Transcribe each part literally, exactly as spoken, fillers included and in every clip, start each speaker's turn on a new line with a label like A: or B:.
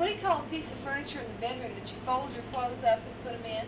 A: What do you call a piece of furniture in the bedroom that you fold your clothes up and put them in?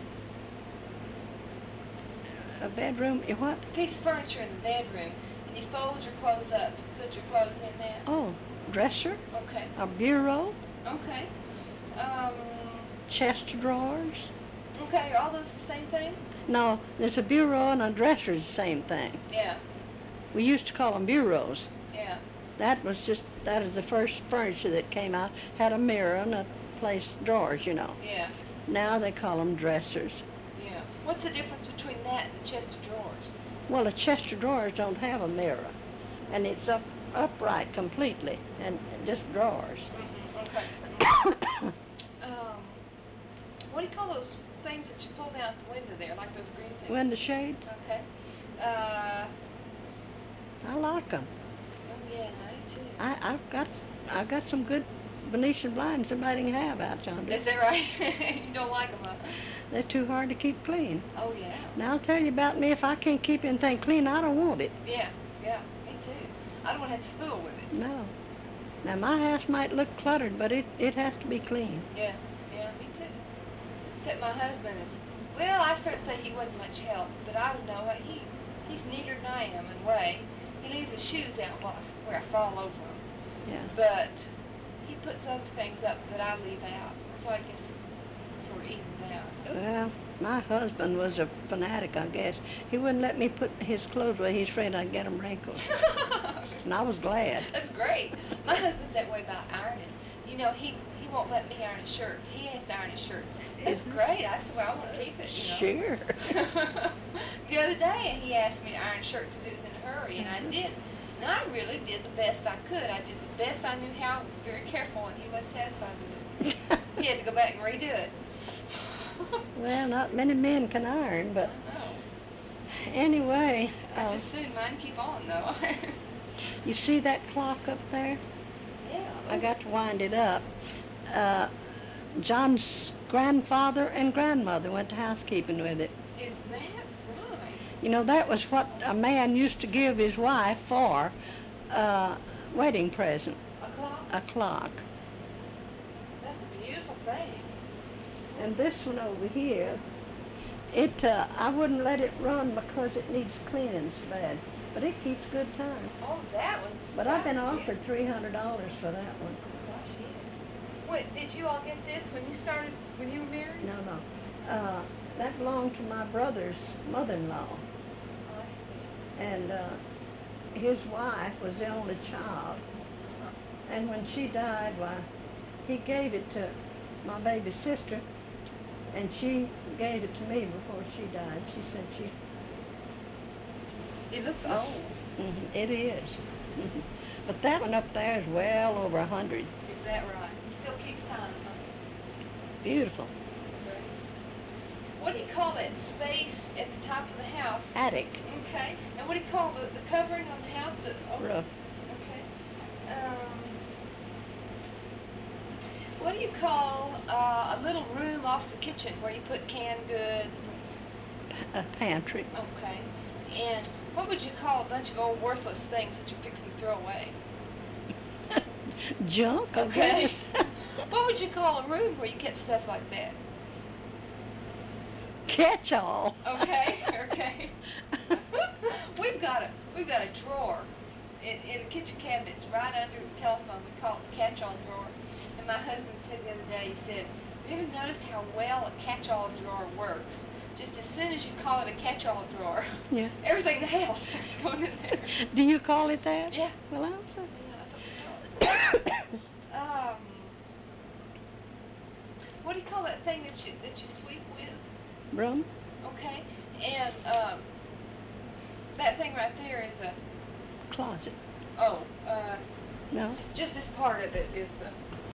B: A bedroom, you what?
A: A piece of furniture in the bedroom, and you fold your clothes up and put your clothes in there.
B: Oh, dresser,
A: Okay.
B: a bureau,
A: Okay. Um,
B: chest of drawers.
A: okay, are all those the same thing?
B: No, there's a bureau and a dresser is the same thing.
A: Yeah,
B: We used to call them bureaus.
A: yeah.
B: That was just, that is the first furniture that came out, had a mirror and a place drawers, you know.
A: Yeah,
B: Now they call them dressers.
A: yeah. What's the difference between that and a chest of drawers?
B: Well, a chest of drawers don't have a mirror, and it's up upright completely, and just drawers.
A: Mm-hmm. Okay. um, what do you call those things that you pull down the window there, like those green things?
B: Window shades,
A: Okay. Uh,
B: I like them.
A: oh yeah, I do too.
B: I, I've got, I've got some good Venetian blinds somebody can have out yonder.
A: Is that right? You don't like them, huh?
B: They're too hard to keep clean.
A: Oh yeah.
B: Now I'll tell you about me. If I can't keep anything clean, I don't want it.
A: Yeah, yeah. Me too. I don't want to have to fool with it.
B: No. Now my house might look cluttered, but it, it has to be clean.
A: Yeah, yeah, me too. Except my husband is, well, I start to say he wasn't much help, but I don't know. He, he's neater than I am in a way. He leaves his shoes out while I, where I fall over them.
B: Yeah.
A: But he puts other things up that I leave out, so I guess it sort of evens out.
B: Well, my husband was a fanatic, I guess. He wouldn't let me put his clothes away. He's afraid I'd get them wrinkled. And I was glad.
A: That's great. My husband's that way about ironing. You know, he, he won't let me iron his shirts. He has to iron his shirts. That's
B: Isn't it?
A: great. That's the way I want to keep it, you know.
B: Sure.
A: The other day, he asked me to iron a shirt because he was in a hurry, and I
B: Mhm.
A: did. And I really did the best I could. I did the best I knew how. I was very careful, and he wasn't satisfied with it. He had to go back and redo it.
B: Well, not many men can iron, but
A: I know.
B: anyway,
A: I
B: uh,
A: just soon mine keep on, though.
B: you see that clock up there?
A: Yeah.
B: I got to wind it up. Uh, John's grandfather and grandmother went to housekeeping with it.
A: Is that right?
B: You know, that was what a man used to give his wife for a wedding present,
A: A clock?
B: a clock.
A: That's a beautiful thing.
B: And this one over here, it, uh, I wouldn't let it run because it needs cleaning so bad, but it keeps good time.
A: Oh, that one's.
B: But I've been
A: that's
B: offered
A: beautiful.
B: three hundred dollars for that one.
A: Oh, gosh, yes. Wait, did you all get this when you started, when you were married?
B: No, no. Uh, that belonged to my brother's mother-in-law.
A: Oh, I see.
B: And uh, his wife was the only child.
A: Huh.
B: And when she died, why, he gave it to my baby sister, and she gave it to me before she died. She said she...
A: It looks
B: Yes.
A: old.
B: Mhm, it is. Mhm. But that one up there is well over a hundred.
A: Is that right? It still keeps time, huh?
B: Beautiful.
A: Right. What do you call that space at the top of the house?
B: Attic.
A: Okay. And what do you call the, the covering on the house? That, oh,
B: Roof.
A: okay. Um, what do you call uh, a little room off the kitchen where you put canned goods?
B: A pantry.
A: And, okay. And what would you call a bunch of old worthless things that you're fixing to throw away?
B: Junk, I
A: Okay.
B: guess.
A: What would you call a room where you kept stuff like that?
B: Catch-all.
A: Okay, okay. we've got a we've got a drawer in, in the kitchen cabinet. It's right under the telephone. We call it the catch-all drawer. And my husband said the other day, he said, "Have you ever noticed how well a catch-all drawer works? Just as soon as you call it a catch-all drawer,
B: Yeah.
A: everything else starts going in there."
B: Do you call it that?
A: Yeah.
B: Well, I'll say.
A: Yeah, that's what we call it. um, what do you call that thing that you that you sweep with?
B: Broom?
A: Okay, and um, that thing right there is a
B: Closet.
A: oh, uh,
B: No?
A: just this part of it is the